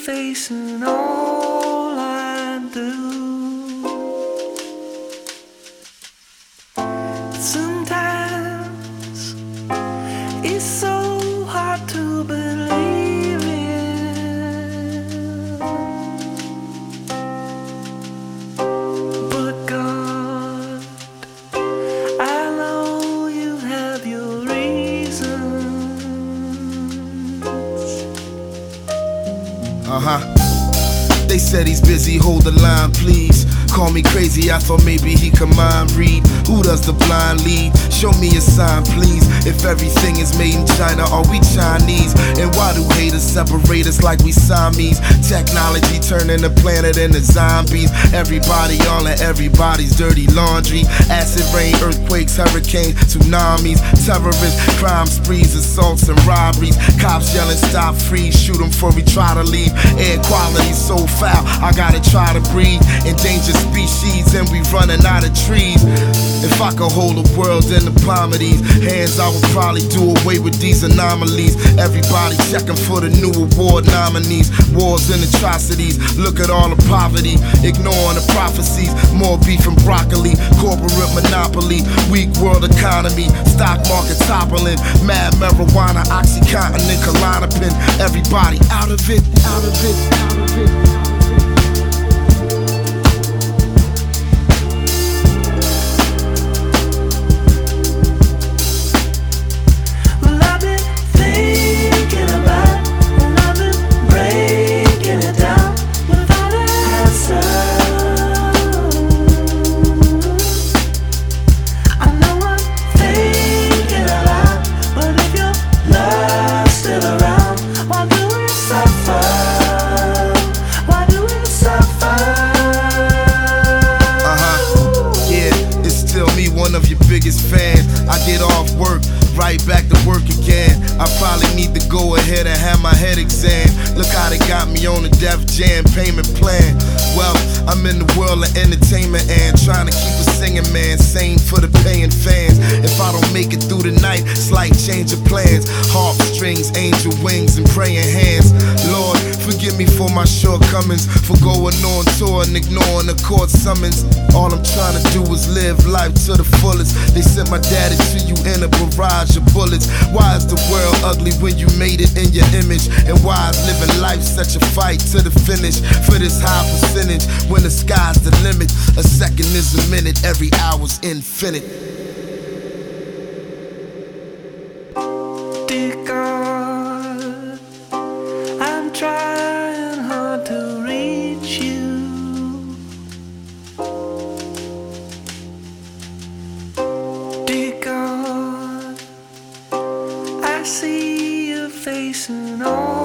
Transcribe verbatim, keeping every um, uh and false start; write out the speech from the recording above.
face and all I do. Sometimes it's so hard to believe in, but God, I know you have your reasons. Uh-huh. They said he's busy, hold the line please. Call me crazy, I thought maybe he could mind read. Who does the blind lead? Show me a sign please. If everything is made in China, are we Chinese? And why do haters separate us like we Siamese? Technology turning the planet into zombies. Everybody all in everybody's dirty laundry. Acid rain, earthquakes, hurricanes, tsunamis. Terrorists, crime sprees, assaults and robberies. Cops yelling stop, freeze, shoot them before we try to leave. Air quality so foul, I gotta try to breathe. Endangered species and we running out of trees. If I could hold the world in the palm of these hands, I would probably do away with these anomalies. Everybody checking for the new award nominees. Wars and atrocities, look at all the poverty. Ignoring the prophecies, more beef and broccoli. Corporate monopoly, weak world economy. Stock market toppling, mad marijuana, Oxycontin and Klonopin. Everybody out of it, out of it, out of it. One of your biggest fans. I get off work, right back to work again. I probably need to go ahead and have my head exam. Look how they got me on the Def Jam payment plan. Well, I'm in the world of entertainment and trying to keep a singing man sane for the paying fans. If I don't make it through the night, slight change of plans. Harp strings, angel wings, and praying hands. Lord, forgive me for my shortcomings, for going on tour and ignoring the court summons. All I'm trying to do is live life to the fullest. They sent my daddy to you in a barrage of bullets. Why is the world ugly when you made it in your image? And why is living life such a fight to the finish? For this high percentage, when the sky's the limit. A second is a minute, every hour's infinite. Dear God, I'm trying hard to reach you. Dear God, I see your face and all